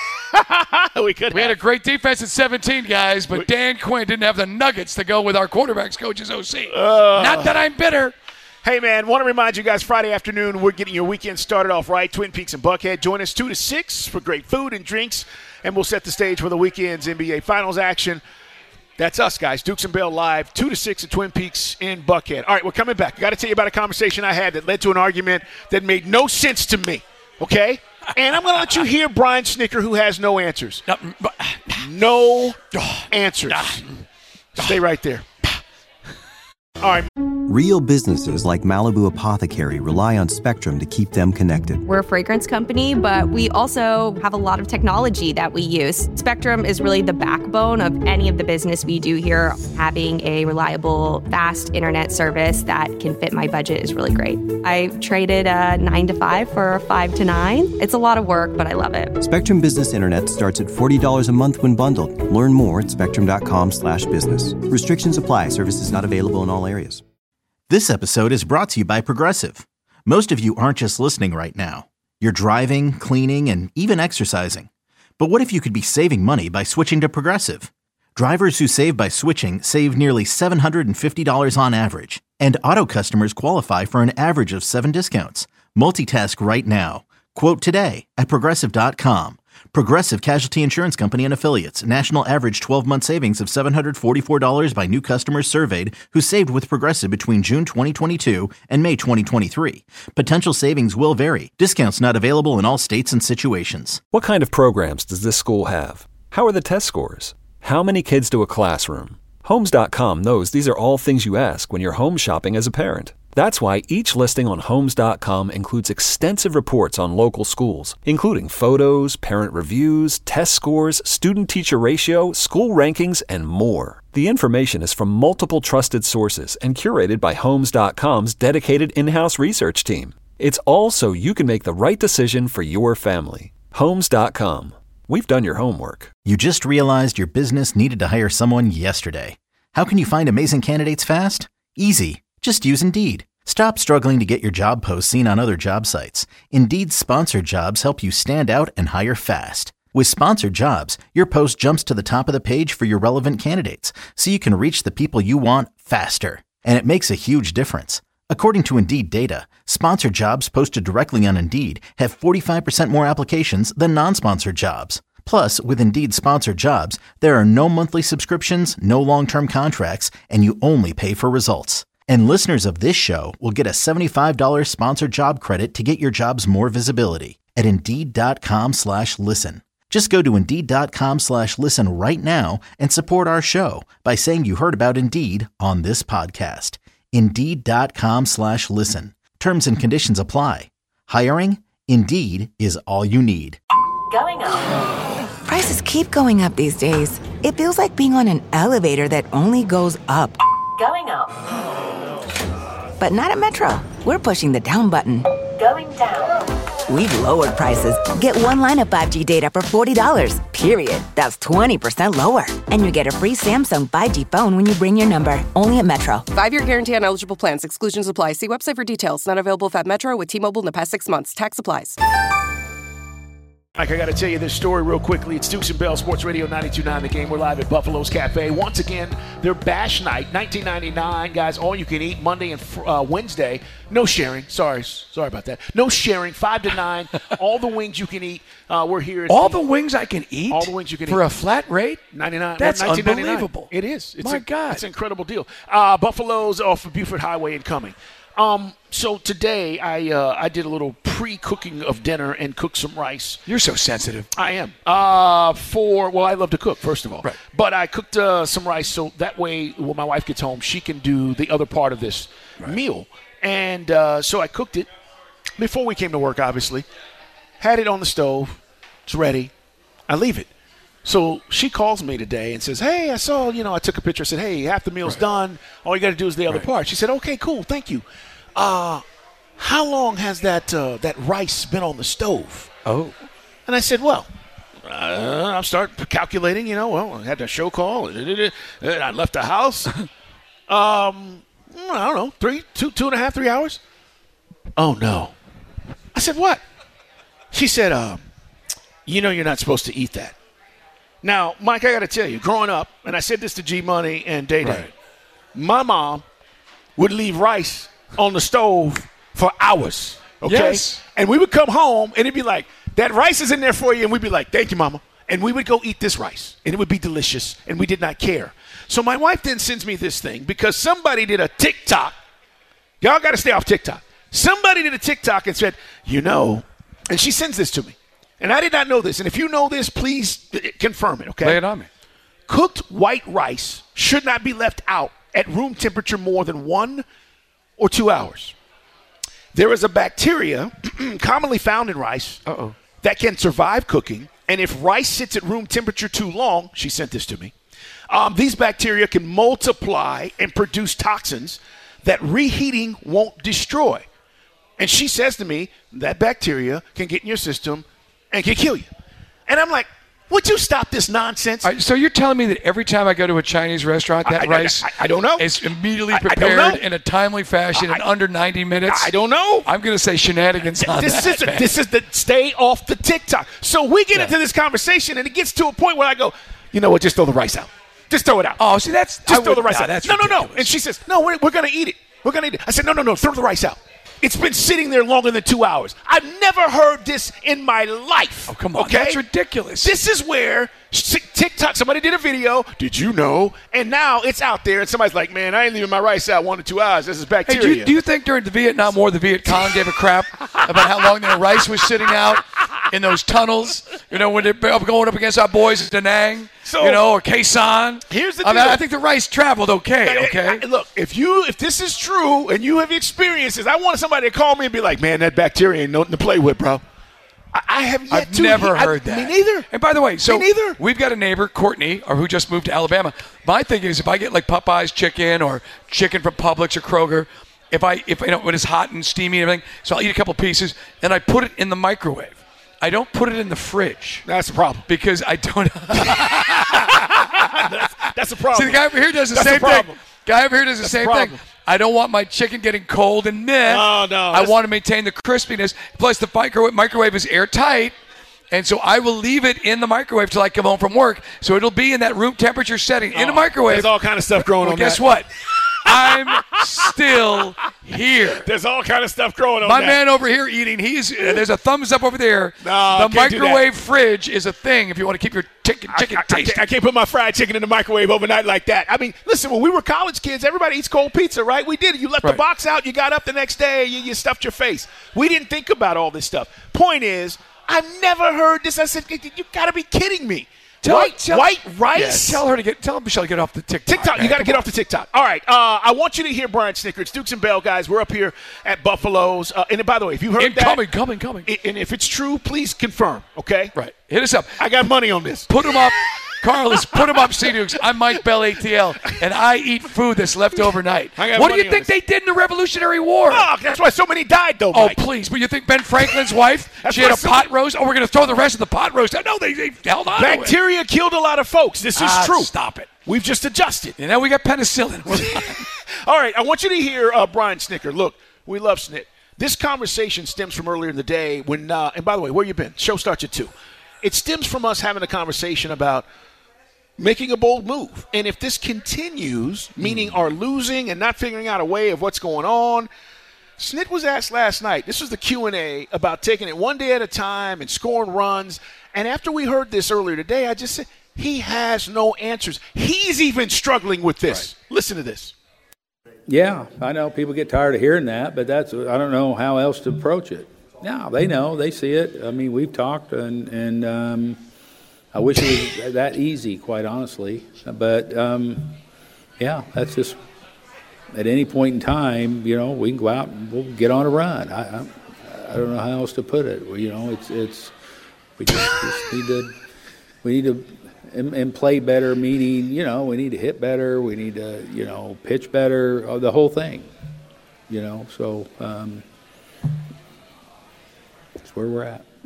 we could We have. had a great defense at seventeen, guys, but Dan Quinn didn't have the nuggets to go with our quarterbacks coach's O C. Uh, Not that I'm bitter. Hey, man, want to remind you guys, Friday afternoon, we're getting your weekend started off right. Twin Peaks and Buckhead. Join us two to six for great food and drinks, and we'll set the stage for the weekend's N B A Finals action. That's us, guys. Dukes and Bell live, two to six at Twin Peaks in Buckhead. All right, we're coming back. I got to tell you about a conversation I had that led to an argument that made no sense to me, okay? And I'm going to let you hear Brian Snicker, who has no answers. No answers. Stay right there. All right. Real businesses like Malibu Apothecary rely on Spectrum to keep them connected. We're a fragrance company, but we also have a lot of technology that we use. Spectrum is really the backbone of any of the business we do here. Having a reliable, fast internet service that can fit my budget is really great. I traded a nine to five for a five to nine. It's a lot of work, but I love it. Spectrum Business Internet starts at forty dollars a month when bundled. Learn more at spectrum.com slash business. Restrictions apply. Services not available in all areas. This episode is brought to you by Progressive. Most of you aren't just listening right now. You're driving, cleaning, and even exercising. But what if you could be saving money by switching to Progressive? Drivers who save by switching save nearly seven hundred fifty dollars on average. And auto customers qualify for an average of seven discounts. Multitask right now. Quote today at Progressive dot com. Progressive Casualty Insurance Company and Affiliates. National average twelve-month savings of seven hundred forty-four dollars by new customers surveyed who saved with Progressive between June twenty twenty-two and May twenty twenty-three. Potential savings will vary. Discounts not available in all states and situations. What kind of programs does this school have? How are the test scores? How many kids do a classroom? Homes dot com knows these are all things you ask when you're home shopping as a parent. That's why each listing on Homes dot com includes extensive reports on local schools, including photos, parent reviews, test scores, student-teacher ratio, school rankings, and more. The information is from multiple trusted sources and curated by Homes dot com's dedicated in-house research team. It's all so you can make the right decision for your family. Homes dot com. We've done your homework. You just realized your business needed to hire someone yesterday. How can you find amazing candidates fast? Easy. Just use Indeed. Stop struggling to get your job posts seen on other job sites. Indeed's sponsored jobs help you stand out and hire fast. With sponsored jobs, your post jumps to the top of the page for your relevant candidates, so you can reach the people you want faster. And it makes a huge difference. According to Indeed data, sponsored jobs posted directly on Indeed have forty-five percent more applications than non-sponsored jobs. Plus, with Indeed Sponsored Jobs, there are no monthly subscriptions, no long-term contracts, and you only pay for results. And listeners of this show will get a seventy-five dollars sponsored job credit to get your jobs more visibility at Indeed.com slash listen. Just go to Indeed.com slash listen right now and support our show by saying you heard about Indeed on this podcast. Indeed.com slash listen. Terms and conditions apply. Hiring? Indeed is all you need. Going up. Prices keep going up these days. It feels like being on an elevator that only goes up. Going up. But not at Metro. We're pushing the down button. Going down. We've lowered prices. Get one line of five G data for forty dollars, period. That's twenty percent lower. And you get a free Samsung five G phone when you bring your number. Only at Metro. Five-year guarantee on eligible plans. Exclusions apply. See website for details. Not available if at Metro with T-Mobile in the past six months. Tax applies. Mike, I got to tell you this story real quickly. It's Dukes and Bell, Sports Radio ninety-two point nine The Game. We're live at Buffalo's Cafe. Once again, their Bash Night, nineteen ninety-nine, guys, all you can eat Monday and uh, Wednesday. No sharing. Sorry. Sorry about that. No sharing. five to nine. All the wings you can eat. Uh, we're here. At all the wings I can eat? All the wings you can for eat. For a flat rate? ninety-nine That's nineteen ninety-nine. unbelievable. It is. It's My a, God. It's an incredible deal. Uh, Buffalo's off of Buford Highway and coming. Um, so today I uh, I did a little pre-cooking of dinner and cooked some rice. You're so sensitive. I am. Uh, for well, I love to cook, first of all. Right. But I cooked uh, some rice so that way when my wife gets home, she can do the other part of this right. meal. And uh, so I cooked it before we came to work, obviously. Had it on the stove. It's ready. I leave it. So she calls me today and says, hey, I saw, you know, I took a picture, said, hey, half the meal's right. done. All you got to do is the other right. part. She said, okay, cool, thank you. Uh, how long has that uh, that rice been on the stove? Oh. And I said, well, uh, I'll start calculating, you know, well, I had a show call. I left the house. um, I don't know, three, two, two and a half, three hours. Oh, no. I said, what? She said, uh, you know you're not supposed to eat that. Now, Mike, I got to tell you, growing up, and I said this to G Money and Day Day, right. my mom would leave rice on the stove for hours, okay? Yes. And we would come home, and it'd be like, that rice is in there for you, and we'd be like, thank you, Mama. And we would go eat this rice, and it would be delicious, and we did not care. So my wife then sends me this thing because somebody did a TikTok. Y'all got to stay off TikTok. Somebody did a TikTok and said, you know, and she sends this to me. And I did not know this. And if you know this, please confirm it, okay? Lay it on me. Cooked white rice should not be left out at room temperature more than one or two hours. There is a bacteria commonly found in rice Uh-oh. that can survive cooking. And if rice sits at room temperature too long, she sent this to me, um, these bacteria can multiply and produce toxins that reheating won't destroy. And she says to me, that bacteria can get in your system and can kill you. And I'm like, would you stop this nonsense? Right, so you're telling me that every time I go to a Chinese restaurant, that I, I, rice I, I don't know. is immediately I, prepared I in a timely fashion I, in under ninety minutes? I don't know. I'm going to say shenanigans on this that, is a, man. This is the stay off the TikTok. So we get Yeah. into this conversation, and it gets to a point where I go, you know what, just throw the rice out. Just throw it out. Oh, see, that's Just I throw the would- rice nah, out. That's no, no, no. ridiculous. And she says, no, we're, we're going to eat it. We're going to eat it. I said, no, no, no, throw the rice out. It's been sitting there longer than two hours. I've never heard this in my life. Oh, come on. Okay? That's ridiculous. This is where TikTok, somebody did a video, did you know? And now it's out there, and somebody's like, man, I ain't leaving my rice out one to two hours. This is Hey, bacteria. do, you, do you think during the Vietnam War, the Viet Cong gave a crap about how long their rice was sitting out in those tunnels? You know, when they're going up against our boys at Da Nang, So- you know, or Khe Sanh. Here's the I, mean, deal. I think the rice traveled okay, Hey, okay? hey, look, if you if this is true and you have experiences, I want somebody to call me and be like, man, that bacteria ain't nothing to play with, bro. I, I have yet I've to. never I- heard that. Me neither. And by the way, so Me neither. we've got a neighbor, Courtney, or who just moved to Alabama. My thing is, if I get like Popeye's chicken or chicken from Publix or Kroger, if I if you know when it's hot and steamy and everything, so I'll eat a couple pieces and I put it in the microwave. I don't put it in the fridge. That's the problem. Because I don't. that's, that's the problem. See, the guy over here does the That's same the thing. problem. Guy over here does the That's same the thing. problem. I don't want my chicken getting cold and meh. No, no, I that's- want to maintain the crispiness. Plus, the microwave, microwave is airtight. And so I will leave it in the microwave till I come home from work. So it'll be in that room temperature setting in the Oh, microwave. There's all kind of stuff growing well, on guess that. what? I'm still here. There's all kind of stuff growing on My that. man over here eating, he's uh, there's a thumbs up over there. No, the can't do that. microwave fridge is a thing if you want to keep your chicken chicken I, I, I, tasty. can't, I can't put my fried chicken in the microwave overnight like that. I mean, listen, when we were college kids, everybody eats cold pizza, right? We did it. You left Right. the box out, you got up the next day, you, you stuffed your face. We didn't think about all this stuff. Point is, I've never heard this. I said, you got to be kidding me. Tell, white, tell, white rice? Yes. Tell her to get. Tell Michelle to get off the TikTok. TikTok. man. You got to Come get on. off the TikTok. All right. Uh, I want you to hear Brian Snicker. It's Dukes and Bell, guys. We're up here at Buffalo's. Uh, and by the way, if you heard Incoming, that, coming, coming. I- and if it's true, please confirm. Okay. Right. Hit us up. I got money on this. Put them up. Carlos, put them up, C Dukes. I'm Mike Bell, A T L, and I eat food that's left overnight. I got What do money you on think this. they did in the Revolutionary War? Oh, that's why so many died, though, Oh, Mike. please. But you think Ben Franklin's wife, That's she had why a so- pot roast? Oh, we're going to throw the rest of the pot roast out. No, they, they held on to it. Bacteria killed a lot of folks. This is Ah, true. Stop it. We've just adjusted. And now we got penicillin. All right, I want you to hear uh, Brian Snicker. Look, we love Snick. This conversation stems from earlier in the day when, uh, and by the way, where you been? Show starts at two. It stems from us having a conversation about making a bold move. And if this continues, meaning our losing and not figuring out a way of what's going on, Snit was asked last night, this was the Q and A, about taking it one day at a time and scoring runs. And after we heard this earlier today, I just said, he has no answers. He's even struggling with this. Right. Listen to this. Yeah, I know people get tired of hearing that, but that's I don't know how else to approach it. No, they know, they see it. I mean, we've talked, and and um, I wish it was that easy, quite honestly. But um, yeah, that's just at any point in time, you know, we can go out and we'll get on a run. I I, I don't know how else to put it. You know, it's it's we just, just need to we need to. And, and play better, meaning, you know, we need to hit better, we need to, you know, pitch better, uh, the whole thing, you know, so um, that's where we're at.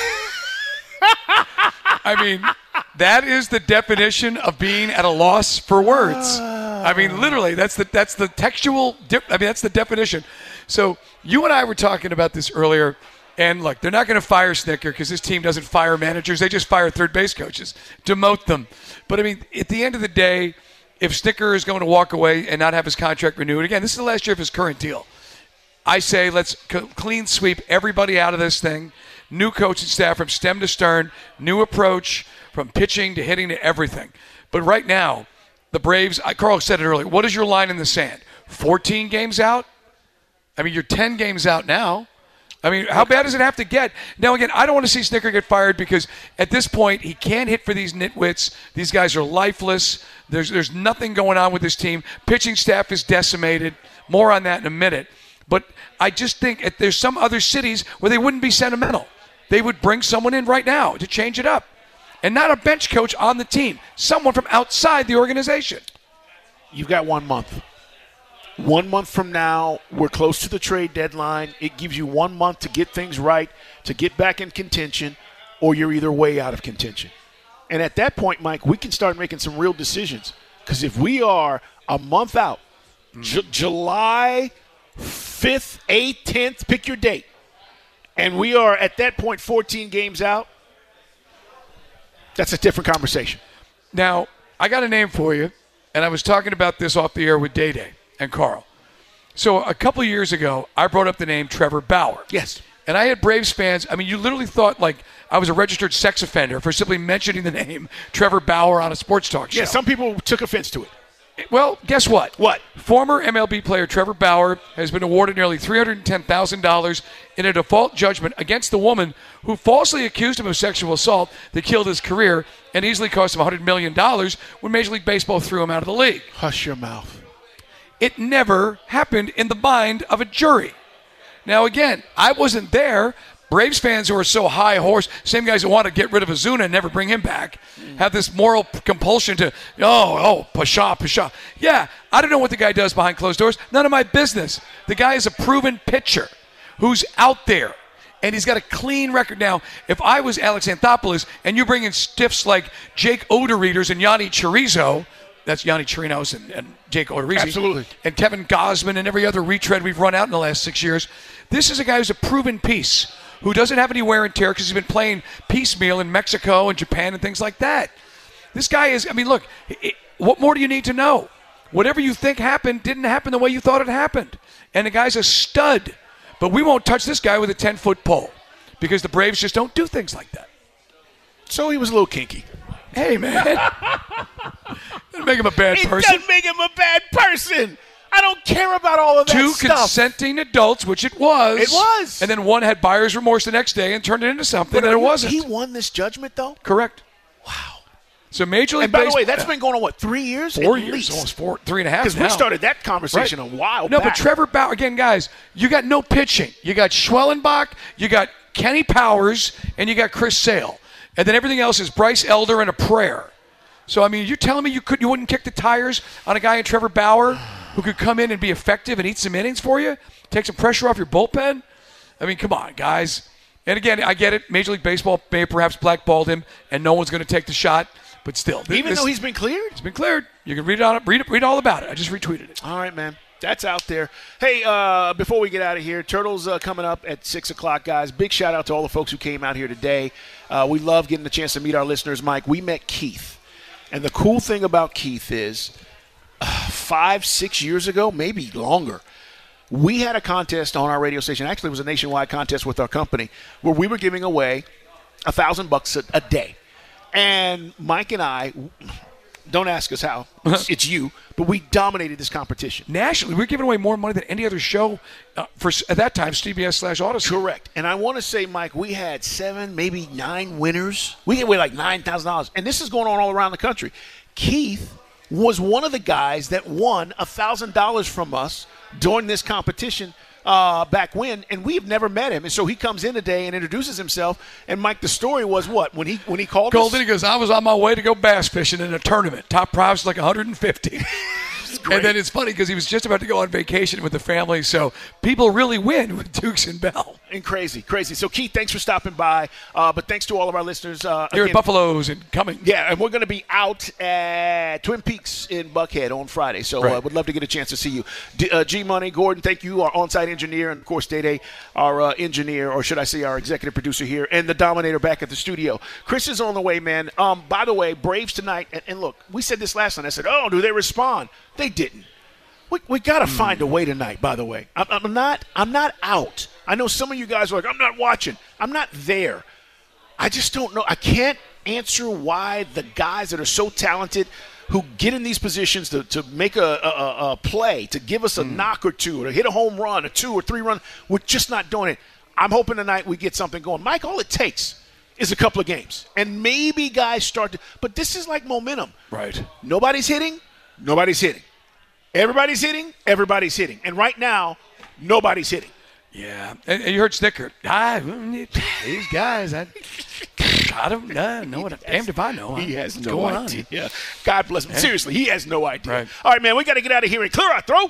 I mean, that is the definition of being at a loss for words. I mean, literally, that's the that's the textual, dip, I mean, that's the definition. So you and I were talking about this earlier. And look, they're not going to fire Snicker because this team doesn't fire managers. They just fire third base coaches, demote them. But, I mean, at the end of the day, if Snicker is going to walk away and not have his contract renewed, again, this is the last year of his current deal. I say let's co- clean sweep everybody out of this thing. New coaching staff from stem to stern, new approach from pitching to hitting to everything. But right now, the Braves, Carl said it earlier, what is your line in the sand? fourteen games out? I mean, you're ten games out now. I mean, how bad does it have to get? Now, again, I don't want to see Snicker get fired because at this point he can't hit for these nitwits. These guys are lifeless. There's there's nothing going on with this team. Pitching staff is decimated. More on that in a minute. But I just think if there's some other cities where they wouldn't be sentimental. They would bring someone in right now to change it up. And not a bench coach on the team. Someone from outside the organization. You've got one month. One month from now, we're close to the trade deadline. It gives you one month to get things right, to get back in contention, or you're either way out of contention. And at that point, Mike, we can start making some real decisions. Because if we are a month out, mm. J- July fifth, eighth, tenth, pick your date, and we are at that point fourteen games out, that's a different conversation. Now, I got a name for you, and I was talking about this off the air with Day Day and Carl. So a couple of years ago, I brought up the name Trevor Bauer. Yes. And I had Braves fans, I mean, you literally thought like I was a registered sex offender for simply mentioning the name Trevor Bauer on a sports talk show. Yeah, some people took offense to it. Well, guess what? What? Former M L B player Trevor Bauer has been awarded nearly three hundred ten thousand dollars in a default judgment against the woman who falsely accused him of sexual assault that killed his career and easily cost him one hundred million dollars when Major League Baseball threw him out of the league. Hush your mouth. It never happened in the mind of a jury. Now, again, I wasn't there. Braves fans who are so high horse, same guys who want to get rid of Ozuna and never bring him back, have this moral compulsion to, oh, oh, Pasha, Pasha. Yeah, I don't know what the guy does behind closed doors. None of my business. The guy is a proven pitcher who's out there, and he's got a clean record. Now, if I was Alex Anthopoulos and you bring in stiffs like Jake Odoreaders and Yanni Chirizo, that's Yanni Chirinos and, and Jake Odorizzi. Absolutely. And Kevin Gausman and every other retread we've run out in the last six years. This is a guy who's a proven piece, who doesn't have any wear and tear because he's been playing piecemeal in Mexico and Japan and things like that. This guy is, I mean, look, it, what more do you need to know? whatever you think happened didn't happen the way you thought it happened. And the guy's a stud. But we won't touch this guy with a ten-foot pole because the Braves just don't do things like that. So he was a little kinky. Hey, man. Doesn't make him a bad It person. doesn't make him a bad person. I don't care about all of that Two stuff. consenting adults, which it was. It was. And then one had buyer's remorse the next day and turned it into something But that it wasn't. He won this judgment, though? Correct. Wow. So Major League And by Baseball, the way, that's been going on, what, three years? four At years, least. almost four, three and a half Because now. we started that conversation Right. a while No, back. but Trevor Bauer, again, guys, you got no pitching. You got Schwellenbach, you got Kenny Powers, and you got Chris Sale. And then everything else is Bryce Elder and a prayer. So, I mean, you're telling me you could you wouldn't kick the tires on a guy in Trevor Bauer who could come in and be effective and eat some innings for you? Take some pressure off your bullpen? I mean, come on, guys. And again, I get it. Major League Baseball may have perhaps blackballed him, and no one's going to take the shot. But still. Even this, though he's been cleared? He's been cleared. You can read it on read, read all about it. I just retweeted it. All right, man. That's out there. Hey, uh, before we get out of here, Turtles uh, coming up at six o'clock, guys. Big shout out to all the folks who came out here today. Uh, we love getting the chance to meet our listeners. Mike, we met Keith. And the cool thing about Keith is uh, five, six years ago, maybe longer, we had a contest on our radio station. Actually, it was a nationwide contest with our company where we were giving away a thousand bucks a, a day. And Mike and I, don't ask us how, it's, it's you, but we dominated this competition. Nationally, we're giving away more money than any other show uh, for at that time, C B S slash Odyssey. Correct. And I want to say, Mike, we had seven, maybe nine winners. We gave away like nine thousand dollars. And this is going on all around the country. Keith was one of the guys that won one thousand dollars from us during this competition uh, back when, and we've never met him. And so he comes in today and introduces himself. And, Mike, the story was what? When he when he called Golden, us? he goes, I was on my way to go bass fishing in a tournament. Top prize was like one hundred fifty. And then it's funny because he was just about to go on vacation with the family. So people really win with Dukes and Bell. And crazy, crazy. So, Keith, thanks for stopping by. Uh, but thanks to all of our listeners. Uh, Here again, at Buffalo's and coming. Yeah, and we're going to be out at Twin Peaks in Buckhead on Friday. So I Right. uh, would love to get a chance to see you. D- uh, G-Money, Gordon, thank you, our on-site engineer, and, of course, Day-Day, our uh, engineer, or should I say our executive producer here, and the Dominator back at the studio. Chris is on the way, man. Um, by the way, Braves tonight, and, and look, we said this last night. I said, oh, do they respond? They didn't. We, we got to mm. find a way tonight, by the way. I'm, I'm not I'm not out. I know some of you guys are like, I'm not watching. I'm not there. I just don't know. I can't answer why the guys that are so talented who get in these positions to, to make a, a, a play, to give us a mm. knock or two, or to hit a home run, a two or three run, we're just not doing it. I'm hoping tonight we get something going. Mike, all it takes is a couple of games. And maybe guys start to – but this is like momentum. Right. Nobody's hitting. Nobody's hitting. Everybody's hitting. Everybody's hitting. And right now, nobody's hitting. Yeah. And, and you heard Snicker. I, these guys, I, I don't know. know what, damned if I know. He has What's no going idea. On? Yeah. God bless him. Yeah. Seriously, he has no idea. Right. All right, man, we got to get out of here and clear our throat.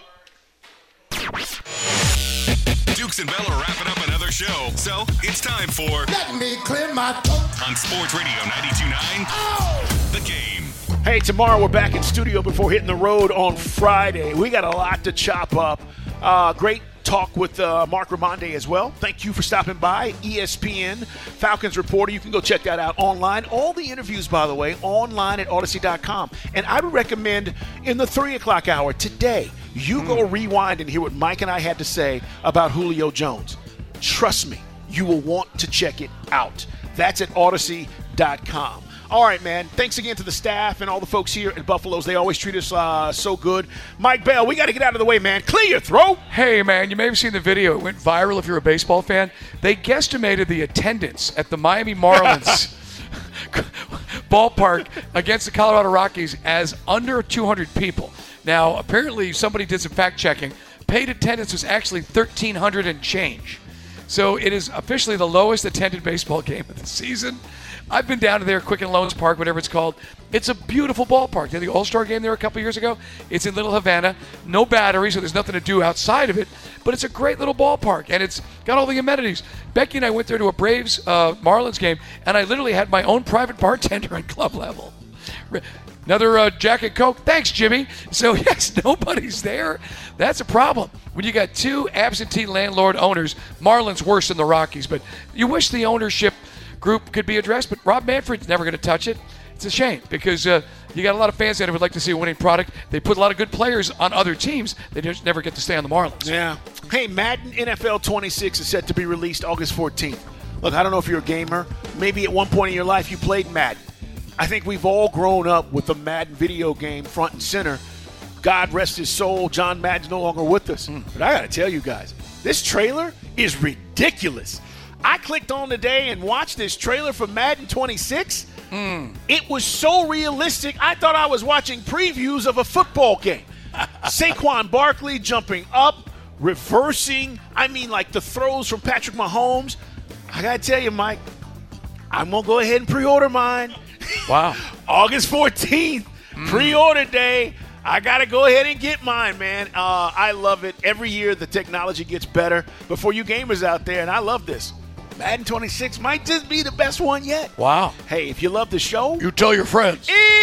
Dukes and Bell are wrapping up another show, so it's time for Let me clear my throat on Sports Radio ninety-two point nine. Oh! The Game. Hey, tomorrow we're back in studio before hitting the road on Friday. We got a lot to chop up. Uh, great talk with uh, Mark Raimondi as well. Thank you for stopping by. E S P N Falcons reporter. You can go check that out online. All the interviews, by the way, online at Odyssey dot com. And I would recommend in the three o'clock hour today, you go rewind and hear what Mike and I had to say about Julio Jones. Trust me, you will want to check it out. That's at Odyssey dot com. All right, man. Thanks again to the staff and all the folks here at Buffalo's. They always treat us uh, so good. Mike Bell, we got to get out of the way, man. Clear your throat. Hey, man, you may have seen the video. It went viral if you're a baseball fan. They guesstimated the attendance at the Miami Marlins ballpark against the Colorado Rockies as under two hundred people. Now, apparently somebody did some fact-checking. Paid attendance was actually thirteen hundred and change. So it is officially the lowest attended baseball game of the season. I've been down to there, Quicken Loans Park, whatever it's called. It's a beautiful ballpark. They had the All-Star game there a couple years ago. It's in Little Havana. No battery, so there's nothing to do outside of it. But it's a great little ballpark, and it's got all the amenities. Becky and I went there to a Braves uh, Marlins game, and I literally had my own private bartender at club level. Another uh, Jack and Coke. Thanks, Jimmy. So, yes, nobody's there. That's a problem. When you got two absentee landlord owners, Marlins worse than the Rockies. But you wish the ownership group could be addressed, but Rob Manfred's never going to touch it. It's a shame because uh, you got a lot of fans that would like to see a winning product. They put a lot of good players on other teams. They just never get to stay on the Marlins. Yeah. Hey, Madden N F L twenty-six is set to be released August fourteenth. Look, I don't know if you're a gamer. Maybe at one point in your life you played Madden. I think we've all grown up with the Madden video game front and center. God rest his soul, John Madden's no longer with us. Mm. But I got to tell you guys, this trailer is ridiculous. I clicked on today and watched this trailer for Madden twenty-six. Mm. It was so realistic, I thought I was watching previews of a football game. Saquon Barkley jumping up, reversing. I mean, like the throws from Patrick Mahomes. I got to tell you, Mike, I'm going to go ahead and pre-order mine. Wow. August fourteenth, mm. pre-order day. I got to go ahead and get mine, man. Uh, I love it. Every year the technology gets better. But for you gamers out there, and I love this, Madden twenty-six might just be the best one yet. Wow. Hey, if you love the show, you tell your friends.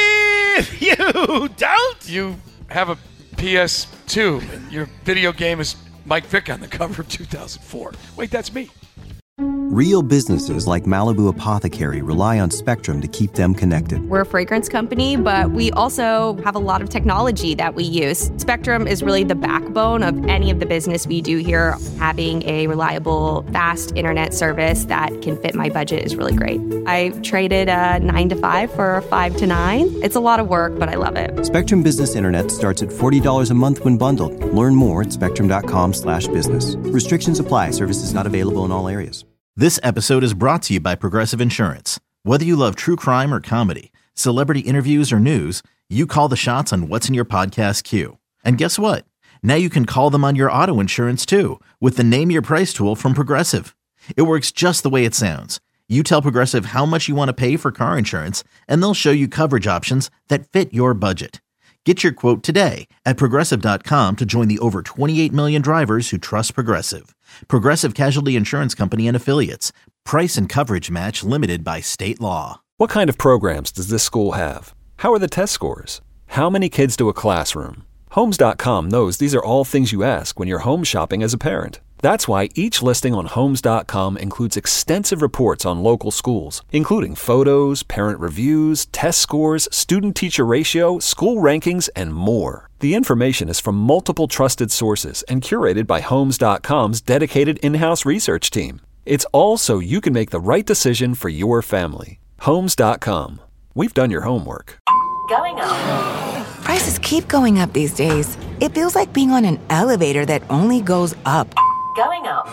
If you don't, you have a P S two and your video game is Mike Vick on the cover of two thousand four. Wait, that's me. Real businesses like Malibu Apothecary rely on Spectrum to keep them connected. We're a fragrance company, but we also have a lot of technology that we use. Spectrum is really the backbone of any of the business we do here. Having a reliable, fast internet service that can fit my budget is really great. I traded a nine to five for a five to nine. It's a lot of work, but I love it. Spectrum Business Internet starts at forty dollars a month when bundled. Learn more at spectrum.com slash business. Restrictions apply. Services not available in all areas. This episode is brought to you by Progressive Insurance. Whether you love true crime or comedy, celebrity interviews or news, you call the shots on what's in your podcast queue. And guess what? Now you can call them on your auto insurance too with the Name Your Price tool from Progressive. It works just the way it sounds. You tell Progressive how much you want to pay for car insurance, and they'll show you coverage options that fit your budget. Get your quote today at Progressive dot com to join the over twenty-eight million drivers who trust Progressive. Progressive Casualty Insurance Company and Affiliates. Price and coverage match limited by state law. What kind of programs does this school have? How are the test scores? How many kids do a classroom? Homes dot com knows these are all things you ask when you're home shopping as a parent. That's why each listing on Homes dot com includes extensive reports on local schools, including photos, parent reviews, test scores, student-teacher ratio, school rankings, and more. The information is from multiple trusted sources and curated by Homes dot com's dedicated in-house research team. It's all so you can make the right decision for your family. Homes dot com. We've done your homework. Going up. Prices keep going up these days. It feels like being on an elevator that only goes up. Going up.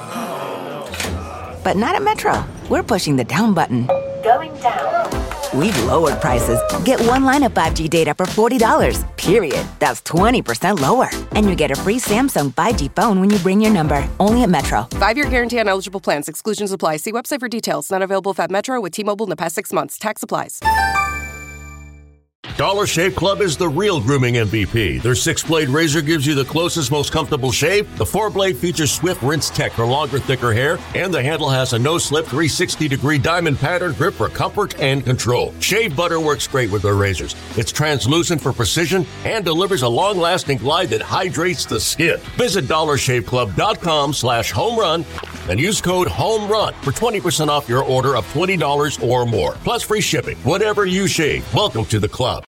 But not at Metro. We're pushing the down button. Going down. We've lowered prices. Get one line of five G data for forty dollars, period. That's twenty percent lower. And you get a free Samsung five G phone when you bring your number. Only at Metro. Five-year guarantee on eligible plans. Exclusions apply. See website for details. Not available at Metro with T-Mobile in the past six months. Tax applies. Dollar Shave Club is the real grooming M V P. Their six-blade razor gives you the closest, most comfortable shave. The four-blade features Swift Rinse Tech for longer, thicker hair. And the handle has a no-slip three hundred sixty degree diamond pattern grip for comfort and control. Shave butter works great with their razors. It's translucent for precision and delivers a long-lasting glide that hydrates the skin. Visit dollar shave club dot com slash home run and use code HOMERUN for twenty percent off your order of twenty dollars or more. Plus free shipping. Whatever you shave, welcome to the club.